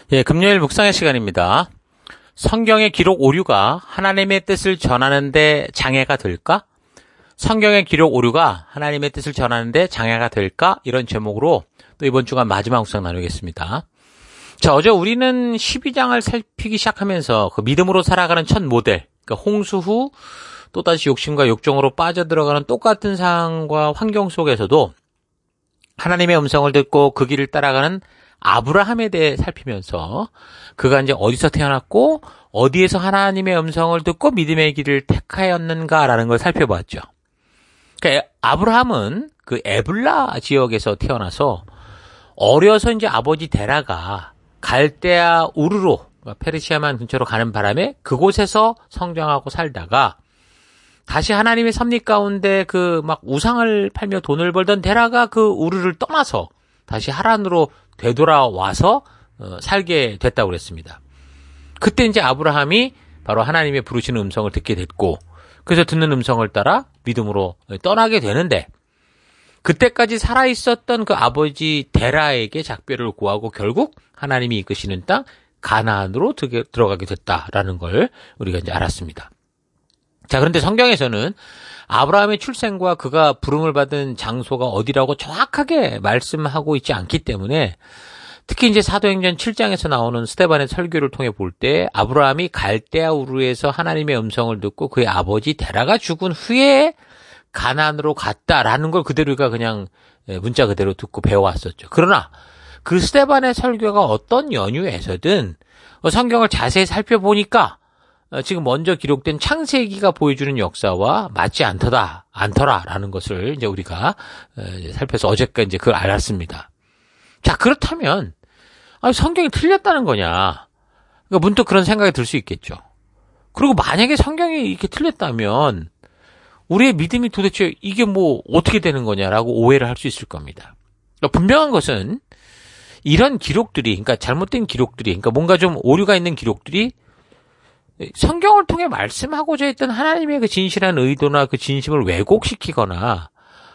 예, 금요일 묵상의 시간입니다. 성경의 기록 오류가 하나님의 뜻을 전하는데 장애가 될까? 성경의 기록 오류가 하나님의 뜻을 전하는데 장애가 될까? 이런 제목으로 또 이번 주간 마지막 묵상 나누겠습니다. 자, 어제 우리는 12장을 살피기 시작하면서 그 믿음으로 살아가는 첫 모델, 그러니까 홍수 후 또다시 욕심과 욕정으로 빠져들어가는 똑같은 상황과 환경 속에서도 하나님의 음성을 듣고 그 길을 따라가는 아브라함에 대해 살피면서 그가 이제 어디서 태어났고 어디에서 하나님의 음성을 듣고 믿음의 길을 택하였는가라는 걸 살펴봤죠. 그러니까 아브라함은 그 에블라 지역에서 태어나서 어려서 이제 아버지 데라가 갈대아 우르로 페르시아만 근처로 가는 바람에 그곳에서 성장하고 살다가 다시 하나님의 섭리 가운데 그 막 우상을 팔며 돈을 벌던 데라가 그 우르를 떠나서 다시 하란으로 되돌아와서 살게 됐다고 그랬습니다. 그때 이제 아브라함이 바로 하나님의 부르시는 음성을 듣게 됐고, 그래서 듣는 음성을 따라 믿음으로 떠나게 되는데, 그때까지 살아있었던 그 아버지 데라에게 작별을 구하고 결국 하나님이 이끄시는 땅 가나안으로 들어가게 됐다라는 걸 우리가 이제 알았습니다. 자, 그런데 성경에서는 아브라함의 출생과 그가 부름을 받은 장소가 어디라고 정확하게 말씀하고 있지 않기 때문에 특히 이제 사도행전 7장에서 나오는 스데반의 설교를 통해 볼 때 아브라함이 갈대아 우르에서 하나님의 음성을 듣고 그의 아버지 데라가 죽은 후에 가나안으로 갔다라는 걸 그대로 우리가 그냥 문자 그대로 듣고 배워왔었죠. 그러나 그 스데반의 설교가 어떤 연유에서든 성경을 자세히 살펴보니까 지금 먼저 기록된 창세기가 보여주는 역사와 맞지 않더라라는 것을 이제 우리가 살펴서 어제까지 이제 그걸 알았습니다. 자, 그렇다면 성경이 틀렸다는 거냐? 그러니까 문득 그런 생각이 들 수 있겠죠. 그리고 만약에 성경이 이렇게 틀렸다면 우리의 믿음이 도대체 이게 뭐 어떻게 되는 거냐라고 오해를 할 수 있을 겁니다. 그러니까 분명한 것은 이런 기록들이, 그러니까 잘못된 기록들이, 그러니까 뭔가 좀 오류가 있는 기록들이 성경을 통해 말씀하고자 했던 하나님의 그 진실한 의도나 그 진심을 왜곡시키거나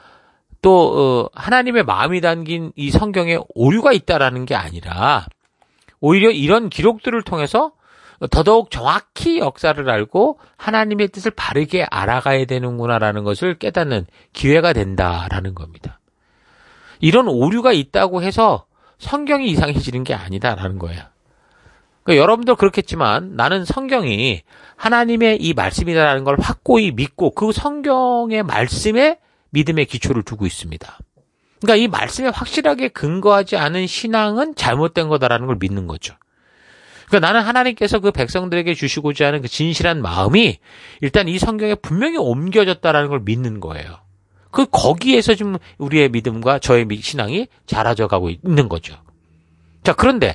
또 하나님의 마음이 담긴 이 성경에 오류가 있다라는 게 아니라 오히려 이런 기록들을 통해서 더더욱 정확히 역사를 알고 하나님의 뜻을 바르게 알아가야 되는구나라는 것을 깨닫는 기회가 된다라는 겁니다. 이런 오류가 있다고 해서 성경이 이상해지는 게 아니다라는 거예요. 그러니까 여러분도 그렇겠지만 나는 성경이 하나님의 이 말씀이다라는 걸 확고히 믿고 그 성경의 말씀에 믿음의 기초를 두고 있습니다. 그러니까 이 말씀에 확실하게 근거하지 않은 신앙은 잘못된 거다라는 걸 믿는 거죠. 그러니까 나는 하나님께서 그 백성들에게 주시고자 하는 그 진실한 마음이 일단 이 성경에 분명히 옮겨졌다라는 걸 믿는 거예요. 거기에서 지금 우리의 믿음과 저의 신앙이 자라져 가고 있는 거죠. 자, 그런데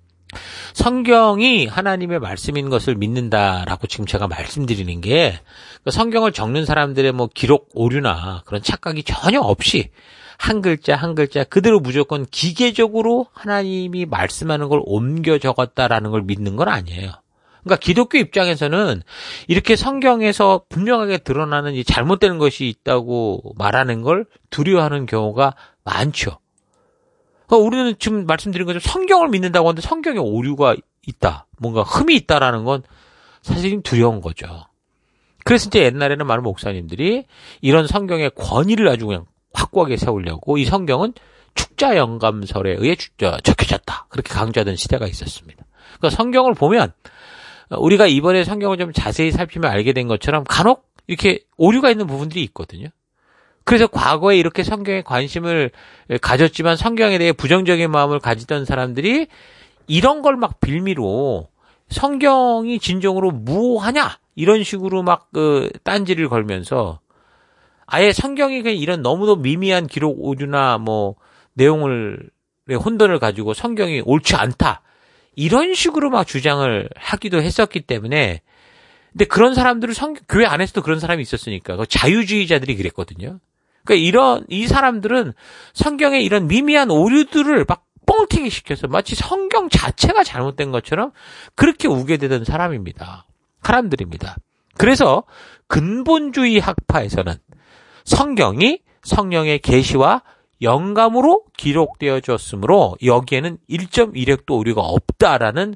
성경이 하나님의 말씀인 것을 믿는다라고 지금 제가 말씀드리는 게 성경을 적는 사람들의 뭐 기록 오류나 그런 착각이 전혀 없이 한 글자 한 글자 그대로 무조건 기계적으로 하나님이 말씀하는 걸 옮겨 적었다라는 걸 믿는 건 아니에요. 그러니까 기독교 입장에서는 이렇게 성경에서 분명하게 드러나는 이 잘못되는 것이 있다고 말하는 걸 두려워하는 경우가 많죠. 우리는 지금 말씀드린 것처럼 성경을 믿는다고 하는데 성경에 오류가 있다, 뭔가 흠이 있다라는 건 사실 두려운 거죠. 그래서 이제 옛날에는 많은 목사님들이 이런 성경의 권위를 아주 그냥 확고하게 세우려고 이 성경은 축자영감설에 의해 적혀졌다, 그렇게 강조하던 시대가 있었습니다. 그러니까 성경을 보면 우리가 이번에 성경을 좀 자세히 살피면 알게 된 것처럼 간혹 이렇게 오류가 있는 부분들이 있거든요. 그래서 과거에 이렇게 성경에 관심을 가졌지만 성경에 대해 부정적인 마음을 가지던 사람들이 이런 걸 막 빌미로 성경이 진정으로 무하냐 이런 식으로 막 딴지를 걸면서 아예 성경이 그냥 이런 너무도 미미한 기록 오류나 뭐 내용을 혼돈을 가지고 성경이 옳지 않다 이런 식으로 막 주장을 하기도 했었기 때문에, 근데 그런 사람들을 교회 안에서도 그런 사람이 있었으니까 자유주의자들이 그랬거든요. 그러니까 이 사람들은 성경의 이런 미미한 오류들을 막 뻥튀기 시켜서 마치 성경 자체가 잘못된 것처럼 그렇게 우겨대던 사람들입니다. 그래서 근본주의 학파에서는 성경이 성령의 계시와 영감으로 기록되어졌으므로 여기에는 1.1획도 오류가 없다라는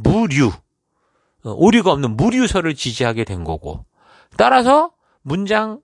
오류가 없는 무류서를 지지하게 된 거고, 따라서 문장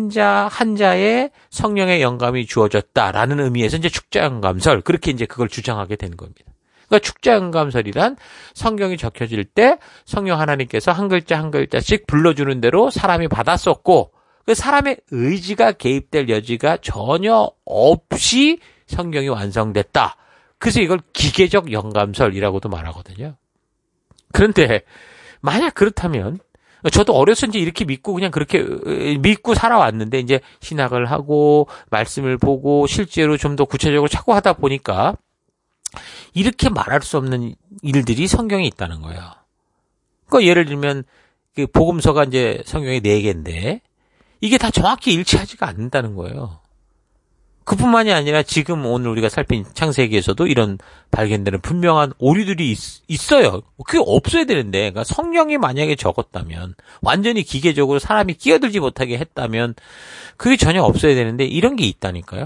한자에 성령의 영감이 주어졌다라는 의미에서 이제 축자영감설, 그렇게 이제 그걸 주장하게 된 겁니다. 그러니까 축자영감설이란 성경이 적혀질 때 성령 하나님께서 한 글자 한 글자씩 불러주는 대로 사람이 받았었고, 그 사람의 의지가 개입될 여지가 전혀 없이 성경이 완성됐다. 그래서 이걸 기계적 영감설이라고도 말하거든요. 그런데 만약 그렇다면, 저도 어렸을 때 이렇게 믿고 그냥 그렇게 믿고 살아왔는데, 이제 신학을 하고 말씀을 보고 실제로 좀 더 구체적으로 찾고 하다 보니까 이렇게 말할 수 없는 일들이 성경에 있다는 거예요. 그러니까 예를 들면 그 복음서가 이제 성경에 4개인데 이게 다 정확히 일치하지가 않는다는 거예요. 그뿐만이 아니라 지금 오늘 우리가 살핀 창세기에서도 이런 발견되는 분명한 오류들이 있어요. 그게 없어야 되는데, 그러니까 성령이 만약에 적었다면, 완전히 기계적으로 사람이 끼어들지 못하게 했다면 그게 전혀 없어야 되는데 이런 게 있다니까요.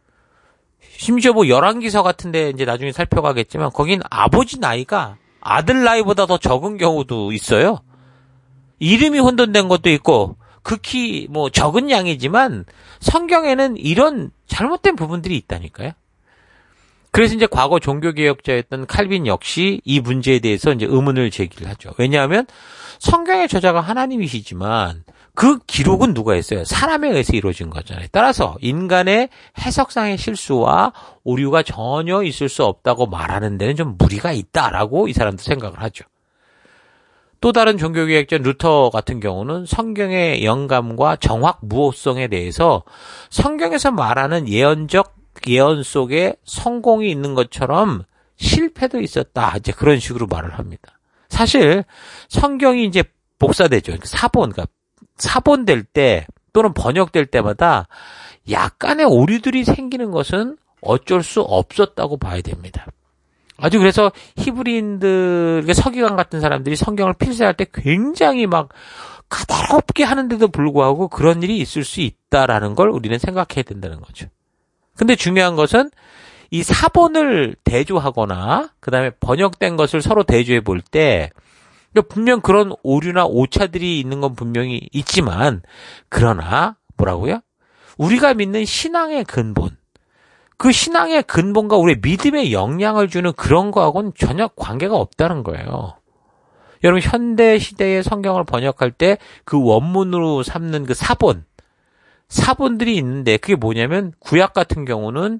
심지어 뭐 열왕기서 같은데 이제 나중에 살펴가겠지만 거긴 아버지 나이가 아들 나이보다 더 적은 경우도 있어요. 이름이 혼돈된 것도 있고 극히 뭐 적은 양이지만 성경에는 이런 잘못된 부분들이 있다니까요. 그래서 이제 과거 종교개혁자였던 칼빈 역시 이 문제에 대해서 이제 의문을 제기를 하죠. 왜냐하면 성경의 저자가 하나님이시지만 그 기록은 누가 했어요? 사람에 의해서 이루어진 거잖아요. 따라서 인간의 해석상의 실수와 오류가 전혀 있을 수 없다고 말하는 데는 좀 무리가 있다라고 이 사람도 생각을 하죠. 또 다른 종교개혁자 루터 같은 경우는 성경의 영감과 정확 무호성에 대해서 성경에서 말하는 예언적 예언 속에 성공이 있는 것처럼 실패도 있었다. 이제 그런 식으로 말을 합니다. 사실 성경이 이제 복사되죠. 그러니까 사본될 때 또는 번역될 때마다 약간의 오류들이 생기는 것은 어쩔 수 없었다고 봐야 됩니다. 아주 그래서 히브리인들, 서기관 같은 사람들이 성경을 필사할 때 굉장히 막 까다롭게 하는데도 불구하고 그런 일이 있을 수 있다라는 걸 우리는 생각해야 된다는 거죠. 근데 중요한 것은 이 사본을 대조하거나 그다음에 번역된 것을 서로 대조해 볼 때 분명 그런 오류나 오차들이 있는 건 분명히 있지만, 그러나 뭐라고요? 우리가 믿는 신앙의 근본, 그 신앙의 근본과 우리의 믿음의 영향을 주는 그런 거하고는 전혀 관계가 없다는 거예요. 여러분 현대 시대의 성경을 번역할 때 그 원문으로 삼는 그 사본들이 있는데 그게 뭐냐면 구약 같은 경우는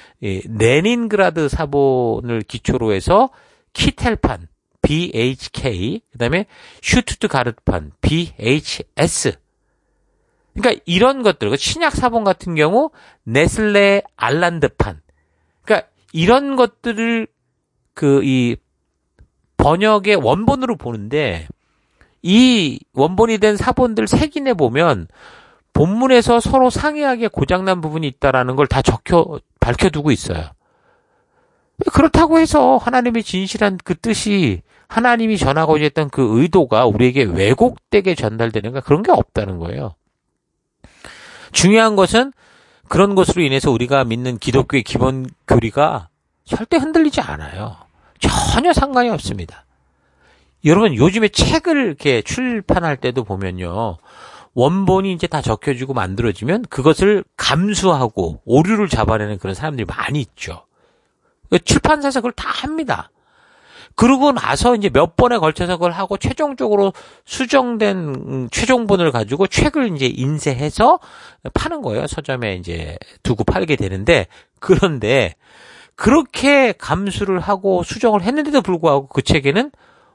레닌그라드 사본을 기초로 해서 키텔판 BHK, 그다음에 슈투트가르트판 BHS. 그러니까 이런 것들, 신약 사본 같은 경우 네슬레 알란드판. 그러니까 이런 것들을 이 번역의 원본으로 보는데 이 원본이 된 사본들 색인해 보면 본문에서 서로 상이하게 고장난 부분이 있다라는 걸 다 밝혀두고 있어요. 그렇다고 해서 하나님의 진실한 그 뜻이, 하나님이 전하고자 했던 그 의도가 우리에게 왜곡되게 전달되는가, 그런 게 없다는 거예요. 중요한 것은 그런 것으로 인해서 우리가 믿는 기독교의 기본 교리가 절대 흔들리지 않아요. 전혀 상관이 없습니다. 여러분 요즘에 책을 이렇게 출판할 때도 보면요, 원본이 이제 다 적혀지고 만들어지면 그것을 감수하고 오류를 잡아내는 그런 사람들이 많이 있죠. 출판사에서 그걸 다 합니다. 그러고 나서 이제 몇 번에 걸쳐서 그걸 하고 최종적으로 수정된 최종본을 가지고 책을 이제 인쇄해서 파는 거예요. 서점에 이제 두고 팔게 되는데, 그런데 그렇게 감수를 하고 수정을 했는데도 불구하고 그 책에는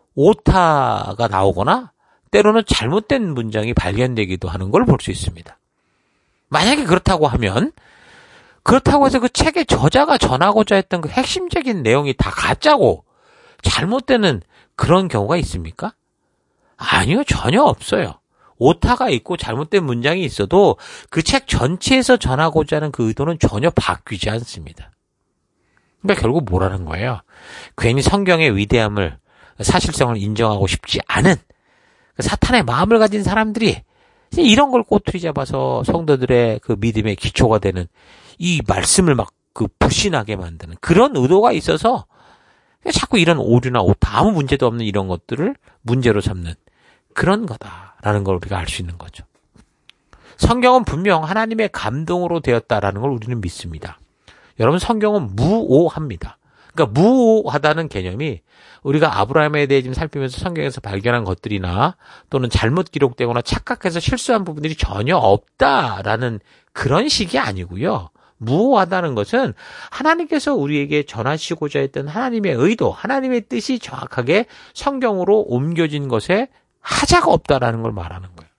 오타가 나오거나 때로는 잘못된 문장이 발견되기도 하는 걸 볼 수 있습니다. 만약에 그렇다고 하면, 그렇다고 해서 그 책의 저자가 전하고자 했던 그 핵심적인 내용이 다 가짜고 잘못되는 그런 경우가 있습니까? 아니요, 전혀 없어요. 오타가 있고 잘못된 문장이 있어도 그 책 전체에서 전하고자 하는 그 의도는 전혀 바뀌지 않습니다. 그러니까 결국 뭐라는 거예요? 괜히 성경의 위대함을, 사실성을 인정하고 싶지 않은 사탄의 마음을 가진 사람들이 이런 걸 꼬투리 잡아서 성도들의 그 믿음의 기초가 되는 이 말씀을 막 그 불신하게 만드는 그런 의도가 있어서 자꾸 이런 오류나 아무 문제도 없는 이런 것들을 문제로 삼는 그런 거다라는 걸 우리가 알 수 있는 거죠. 성경은 분명 하나님의 감동으로 되었다라는 걸 우리는 믿습니다. 여러분, 성경은 무오합니다. 그러니까 무오하다는 개념이 우리가 아브라함에 대해 지금 살피면서 성경에서 발견한 것들이나 또는 잘못 기록되거나 착각해서 실수한 부분들이 전혀 없다라는 그런 식이 아니고요. 무오하다는 것은 하나님께서 우리에게 전하시고자 했던 하나님의 의도, 하나님의 뜻이 정확하게 성경으로 옮겨진 것에 하자가 없다라는 걸 말하는 거예요.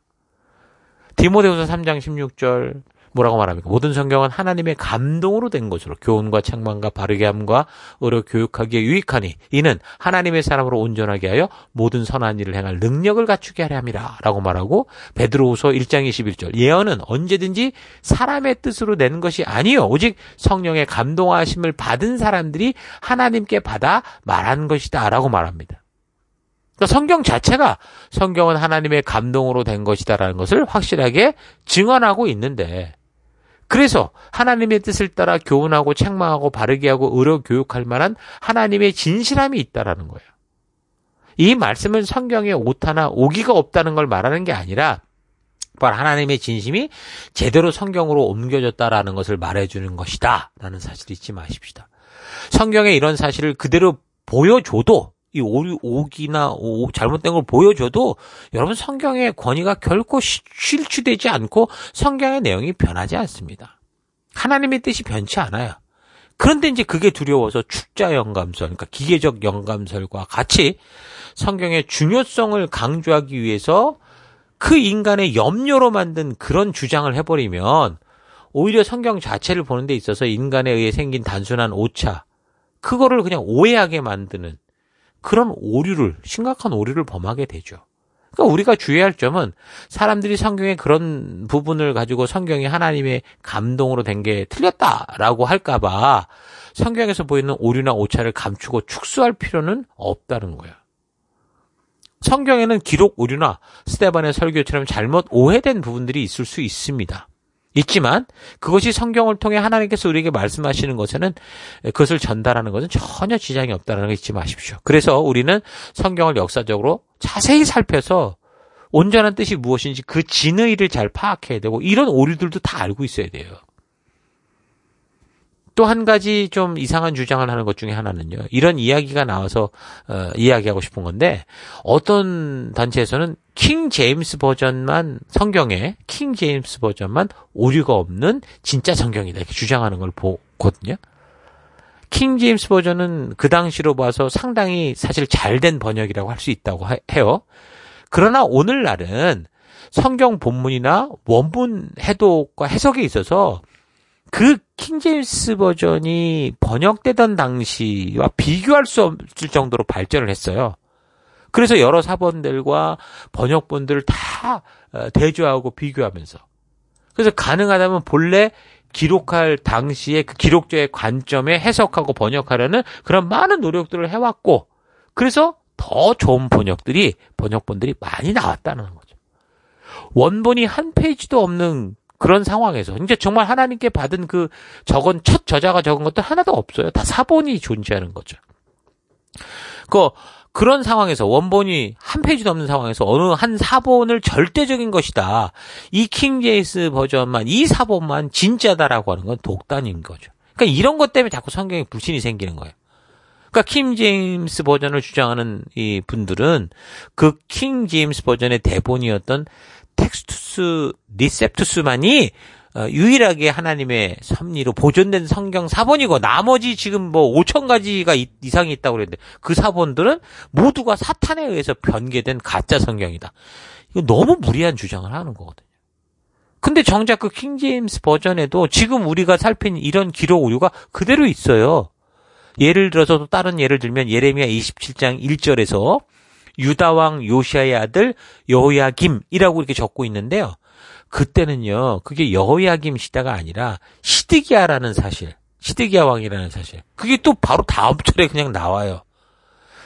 디모데후서 3장 16절 뭐라고 말합니까? 모든 성경은 하나님의 감동으로 된 것으로 교훈과 책망과 바르게 함과 의로 교육하기에 유익하니 이는 하나님의 사람으로 온전하게 하여 모든 선한 일을 행할 능력을 갖추게 하려 함이라 라고 말하고, 베드로후서 1장 21절 예언은 언제든지 사람의 뜻으로 낸 것이 아니요 오직 성령의 감동하심을 받은 사람들이 하나님께 받아 말한 것이다 라고 말합니다. 그러니까 성경 자체가 성경은 하나님의 감동으로 된 것이다라는 것을 확실하게 증언하고 있는데, 그래서 하나님의 뜻을 따라 교훈하고 책망하고 바르게 하고 의로 교육할 만한 하나님의 진실함이 있다라는 거예요. 이 말씀은 성경에 오타나 오기가 없다는 걸 말하는 게 아니라 바로 하나님의 진심이 제대로 성경으로 옮겨졌다라는 것을 말해주는 것이다 라는 사실을 잊지 마십시다. 성경에 이런 사실을 그대로 보여줘도, 이 오기나 잘못된 걸 보여줘도 여러분 성경의 권위가 결코 실추되지 않고 성경의 내용이 변하지 않습니다. 하나님의 뜻이 변치 않아요. 그런데 이제 그게 두려워서 축자 영감설, 그러니까 기계적 영감설과 같이 성경의 중요성을 강조하기 위해서 그 인간의 염려로 만든 그런 주장을 해버리면 오히려 성경 자체를 보는 데 있어서 인간에 의해 생긴 단순한 오차, 그거를 그냥 오해하게 만드는 그런 심각한 오류를 범하게 되죠. 그러니까 우리가 주의할 점은 사람들이 성경의 그런 부분을 가지고 성경이 하나님의 감동으로 된 게 틀렸다라고 할까봐 성경에서 보이는 오류나 오차를 감추고 축소할 필요는 없다는 거예요. 성경에는 기록 오류나 스데반의 설교처럼 잘못 오해된 부분들이 있을 수 있습니다. 있지만 그것이 성경을 통해 하나님께서 우리에게 말씀하시는 것에는, 그것을 전달하는 것은 전혀 지장이 없다는 걸 잊지 마십시오. 그래서 우리는 성경을 역사적으로 자세히 살펴서 온전한 뜻이 무엇인지 그 진의를 잘 파악해야 되고, 이런 오류들도 다 알고 있어야 돼요. 또 한 가지 좀 이상한 주장을 하는 것 중에 하나는요, 이런 이야기가 나와서 이야기하고 싶은 건데, 어떤 단체에서는 킹 제임스 버전만, 성경에 킹 제임스 버전만 오류가 없는 진짜 성경이다 이렇게 주장하는 걸 보거든요. 킹 제임스 버전은 그 당시로 봐서 상당히 사실 잘된 번역이라고 할 수 있다고 해요. 그러나 오늘날은 성경 본문이나 원문 해독과 해석에 있어서 그 킹제임스 버전이 번역되던 당시와 비교할 수 없을 정도로 발전을 했어요. 그래서 여러 사본들과 번역본들을 다 대조하고 비교하면서, 그래서 가능하다면 본래 기록할 당시에 그 기록자의 관점에 해석하고 번역하려는 그런 많은 노력들을 해왔고, 그래서 더 좋은 번역본들이 많이 나왔다는 거죠. 원본이 한 페이지도 없는 그런 상황에서 이제 정말 하나님께 받은 첫 저자가 적은 것도 하나도 없어요. 다 사본이 존재하는 거죠. 그런 상황에서 원본이 한 페이지도 없는 상황에서 어느 한 사본을 절대적인 것이다, 이 킹제임스 버전만, 이 사본만 진짜다라고 하는 건 독단인 거죠. 그러니까 이런 것 때문에 자꾸 성경에 불신이 생기는 거예요. 그러니까 킹제임스 버전을 주장하는 이 분들은 그 킹제임스 버전의 대본이었던 텍스투스 리셉투스만이 유일하게 하나님의 섭리로 보존된 성경 사본이고, 나머지 지금 5,000가지가 이상이 있다고 그랬는데 그 사본들은 모두가 사탄에 의해서 변개된 가짜 성경이다. 이거 너무 무리한 주장을 하는 거거든요. 근데 정작 그 킹제임스 버전에도 지금 우리가 살핀 이런 기록 오류가 그대로 있어요. 예를 들어서 또 다른 예를 들면 예레미야 27장 1절에서 유다왕 요시아의 아들 여호야김이라고 이렇게 적고 있는데요. 그때는요, 그게 여호야김 시대가 아니라 시드기야라는 사실, 시드기야 왕이라는 사실, 그게 또 바로 다음 절에 그냥 나와요.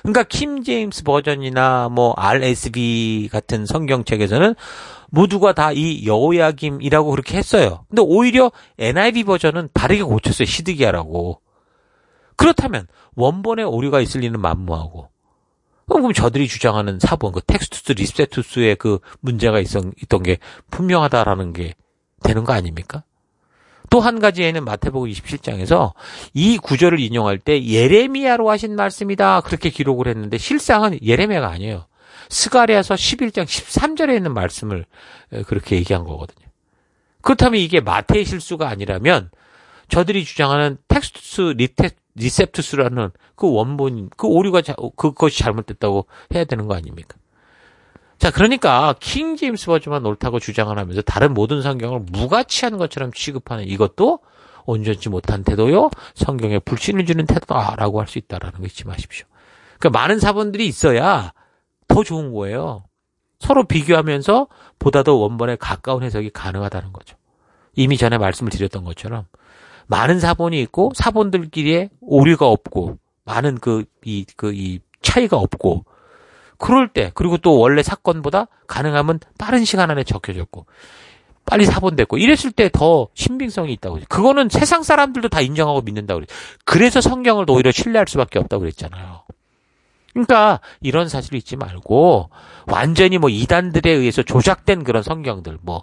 그러니까 킹 제임스 버전이나 뭐 RSV 같은 성경책에서는 모두가 다 이 여호야김이라고 그렇게 했어요. 근데 오히려 NIV 버전은 다르게 고쳤어요. 시드기야라고. 그렇다면 원본에 오류가 있을 리는 만무하고. 그럼 저들이 주장하는 사본, 그 텍스투스 리셉투스의 그 문제가 있던 게 분명하다라는 게 되는 거 아닙니까? 또 한 가지에는 마태복음 27장에서 이 구절을 인용할 때 예레미야로 하신 말씀이다 그렇게 기록을 했는데 실상은 예레미야가 아니에요. 스가랴서 11장 13절에 있는 말씀을 그렇게 얘기한 거거든요. 그렇다면 이게 마태의 실수가 아니라면 저들이 주장하는 텍스투스 리셉투스라는 그 원본, 그 오류가 그것이 잘못됐다고 해야 되는 거 아닙니까? 자, 그러니까 킹 제임스 버전만 옳다고 주장을 하면서 다른 모든 성경을 무가치한 것처럼 취급하는 이것도 온전치 못한 태도요, 성경에 불신을 주는 태도다라고 할 수 있다라는 거 잊지 마십시오. 그러니까 많은 사본들이 있어야 더 좋은 거예요. 서로 비교하면서 보다 더 원본에 가까운 해석이 가능하다는 거죠. 이미 전에 말씀을 드렸던 것처럼 많은 사본이 있고 사본들끼리의 오류가 없고 많은 이 차이가 없고 그럴 때, 그리고 또 원래 사건보다 가능하면 빠른 시간 안에 적혀졌고, 빨리 사본됐고, 이랬을 때 더 신빙성이 있다고. 그거는 세상 사람들도 다 인정하고 믿는다고 그랬죠. 그래서 성경을 오히려 신뢰할 수밖에 없다고 그랬잖아요. 그러니까 이런 사실을 잊지 말고 완전히 뭐 이단들에 의해서 조작된 그런 성경들, 뭐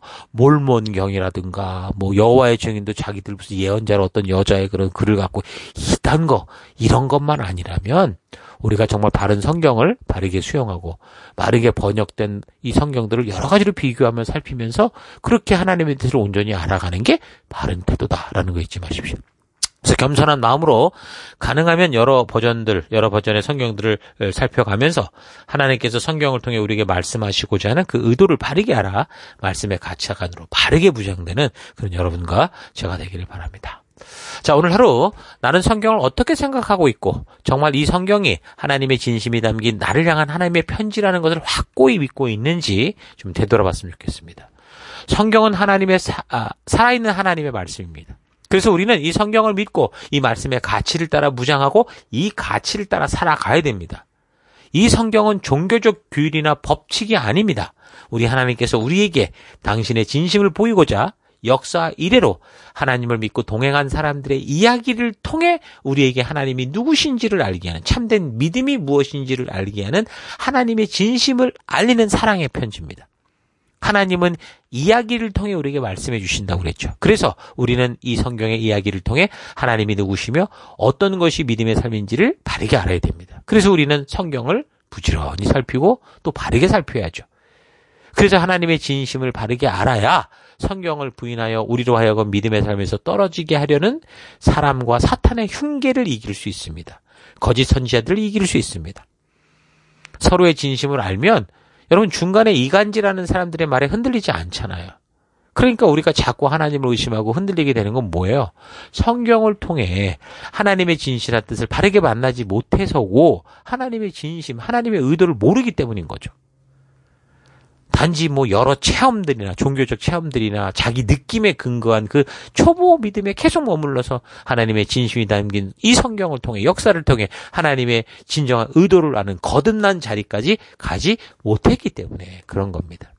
몰몬경이라든가 뭐 여호와의 증인도 자기들 무슨 예언자로 어떤 여자의 그런 글을 갖고 이런 것만 아니라면 우리가 정말 바른 성경을 바르게 수용하고 바르게 번역된 이 성경들을 여러 가지로 비교하며 살피면서 그렇게 하나님의 뜻을 온전히 알아가는 게 바른 태도다라는 거 잊지 마십시오. 그래서 겸손한 마음으로 가능하면 여러 버전의 성경들을 살펴가면서 하나님께서 성경을 통해 우리에게 말씀하시고자 하는 그 의도를 바르게 알아 말씀의 가치가 안으로 바르게 부정되는 그런 여러분과 제가 되기를 바랍니다. 자, 오늘 하루 나는 성경을 어떻게 생각하고 있고 정말 이 성경이 하나님의 진심이 담긴 나를 향한 하나님의 편지라는 것을 확고히 믿고 있는지 좀 되돌아봤으면 좋겠습니다. 성경은 하나님의 살아있는 하나님의 말씀입니다. 그래서 우리는 이 성경을 믿고 이 말씀의 가치를 따라 무장하고 이 가치를 따라 살아가야 됩니다. 이 성경은 종교적 규율이나 법칙이 아닙니다. 우리 하나님께서 우리에게 당신의 진심을 보이고자 역사 이래로 하나님을 믿고 동행한 사람들의 이야기를 통해 우리에게 하나님이 누구신지를 알게 하는, 참된 믿음이 무엇인지를 알게 하는 하나님의 진심을 알리는 사랑의 편지입니다. 하나님은 이야기를 통해 우리에게 말씀해 주신다고 그랬죠. 그래서 우리는 이 성경의 이야기를 통해 하나님이 누구시며 어떤 것이 믿음의 삶인지를 바르게 알아야 됩니다. 그래서 우리는 성경을 부지런히 살피고 또 바르게 살펴야죠. 그래서 하나님의 진심을 바르게 알아야 성경을 부인하여 우리로 하여금 믿음의 삶에서 떨어지게 하려는 사람과 사탄의 흉계를 이길 수 있습니다. 거짓 선지자들을 이길 수 있습니다. 서로의 진심을 알면 여러분 중간에 이간질하는 사람들의 말에 흔들리지 않잖아요. 그러니까 우리가 자꾸 하나님을 의심하고 흔들리게 되는 건 뭐예요? 성경을 통해 하나님의 진실한 뜻을 바르게 만나지 못해서고 하나님의 진심, 하나님의 의도를 모르기 때문인 거죠. 단지 뭐 여러 체험들이나 종교적 체험들이나 자기 느낌에 근거한 그 초보 믿음에 계속 머물러서 하나님의 진심이 담긴 이 성경을 통해 역사를 통해 하나님의 진정한 의도를 아는 거듭난 자리까지 가지 못했기 때문에 그런 겁니다.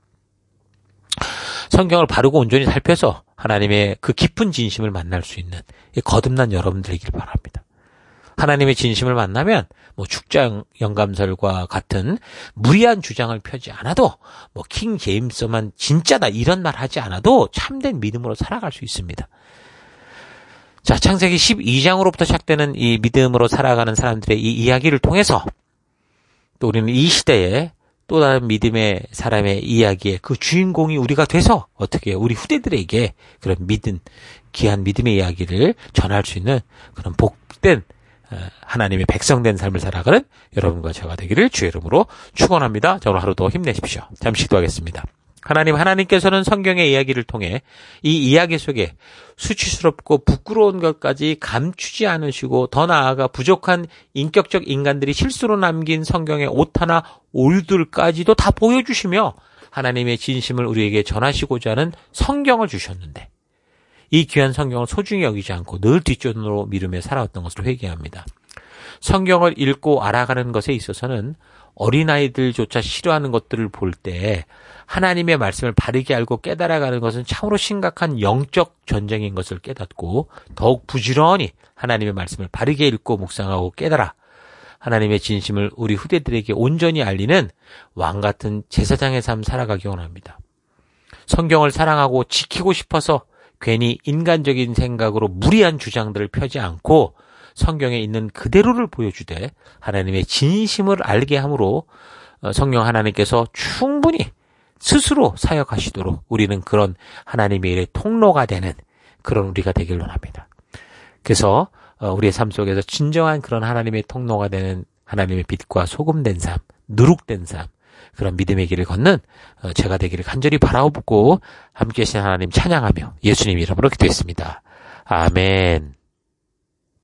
성경을 바르고 온전히 살펴서 하나님의 그 깊은 진심을 만날 수 있는 거듭난 여러분들이길 바랍니다. 하나님의 진심을 만나면 뭐 축장 영감설과 같은 무리한 주장을 펴지 않아도 뭐 킹 제임스만 진짜다 이런 말 하지 않아도 참된 믿음으로 살아갈 수 있습니다. 자, 창세기 12장으로부터 시작되는 이 믿음으로 살아가는 사람들의 이 이야기를 통해서 또 우리는 이 시대에 또 다른 믿음의 사람의 이야기에 그 주인공이 우리가 돼서 어떻게 우리 후대들에게 그런 귀한 믿음의 이야기를 전할 수 있는 그런 복된 하나님의 백성된 삶을 살아가는 여러분과 제가 되기를 주의 이름으로 축원합니다. 자, 오늘 하루도 힘내십시오. 잠시 기도하겠습니다. 하나님께서는 성경의 이야기를 통해 이 이야기 속에 수치스럽고 부끄러운 것까지 감추지 않으시고 더 나아가 부족한 인격적 인간들이 실수로 남긴 성경의 오타나 오류들까지도 다 보여주시며 하나님의 진심을 우리에게 전하시고자 하는 성경을 주셨는데 이 귀한 성경을 소중히 여기지 않고 늘 뒷전으로 미루며 살아왔던 것을 회개합니다. 성경을 읽고 알아가는 것에 있어서는 어린아이들조차 싫어하는 것들을 볼 때 하나님의 말씀을 바르게 알고 깨달아가는 것은 참으로 심각한 영적 전쟁인 것을 깨닫고 더욱 부지런히 하나님의 말씀을 바르게 읽고 묵상하고 깨달아 하나님의 진심을 우리 후대들에게 온전히 알리는 왕같은 제사장의 삶 살아가기 원합니다. 성경을 사랑하고 지키고 싶어서 괜히 인간적인 생각으로 무리한 주장들을 펴지 않고 성경에 있는 그대로를 보여주되 하나님의 진심을 알게 함으로 성령 하나님께서 충분히 스스로 사역하시도록 우리는 그런 하나님의 일의 통로가 되는 그런 우리가 되길 원합니다. 그래서 우리의 삶 속에서 진정한 그런 하나님의 통로가 되는 하나님의 빛과 소금된 삶, 누룩된 삶, 그런 믿음의 길을 걷는 제가 되기를 간절히 바라보고 함께 하신 하나님 찬양하며 예수님 이름으로 기도했습니다. 아멘.